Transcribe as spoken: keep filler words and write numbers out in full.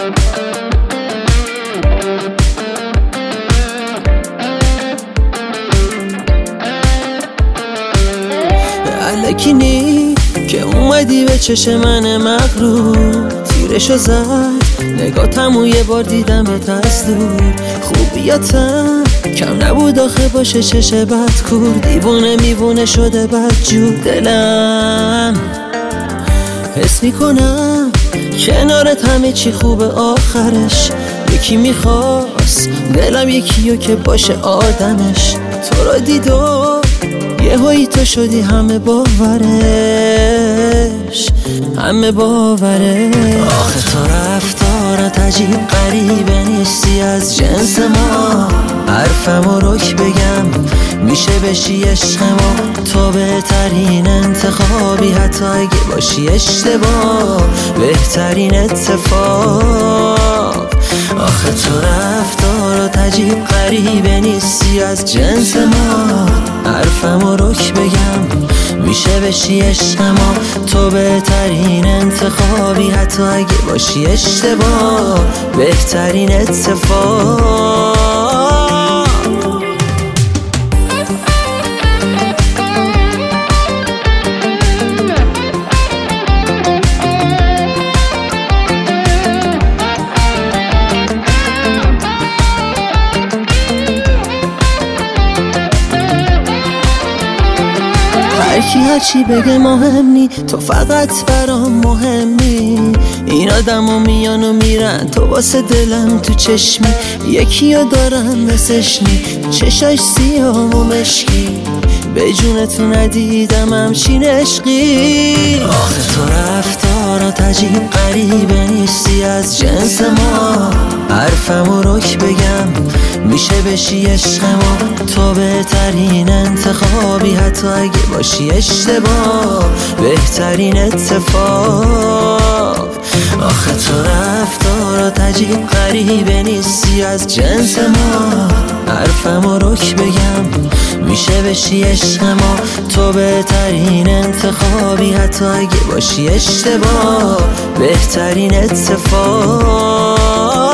الکینی که اومدی به چشم من مغرور، تیرشو زد نگاتمو یه بار دیدمت از دور. خوبیاتم کم نبود آخه باشه چش بد کور، دیوونه میوونه شده بدجور. دلم حس میکنم کنارت همه چی خوبه آخرش. یکی میخواست دلم یکیو که باشه آدمش، تو را دید و یه هایی تو شدی همه باورش، همه باوره. آخه تو رفتارت عجیب غریبه، نیستی از جنس ما. حرفمو رک بگم میشه بشی عشق ما، تو بهترین انتخابی حتی اگه باشی اشتباه، بهترین اتفاق. آخه تو رفتارت عجیب غریبه، نیستی از جنس ما. حرفمو رک بگم میشه بشی عشق ما، تو بهترین انتخابی حتی اگه باشی اشتباه، بهترین اتفاق. هرکی هرچی بگه مهم نی، تو فقط برام مهمی. این آدمو میان و میرن، تو واسه دلم تو چشمی. یکیو دارم مثلش نی، چشاش سیاه و مشکی، به جونتو ندیدم همچین عشقی. آخه تو رفتارات عجیب غریبه، نیستی از جنس ما. حرفمو رک بگم میشه بشی عشق ما، تو بهترین انتخابی حتی اگه باشی اشتباه، بهترین اتفاق. آخه تو رفتارات عجیب غریبه، نیستی از جنس ما. حرفمو رک بگم میشه بشی عشق ما، تو بهترین انتخابی حتی اگه باشی اشتباه، بهترین اتفاق.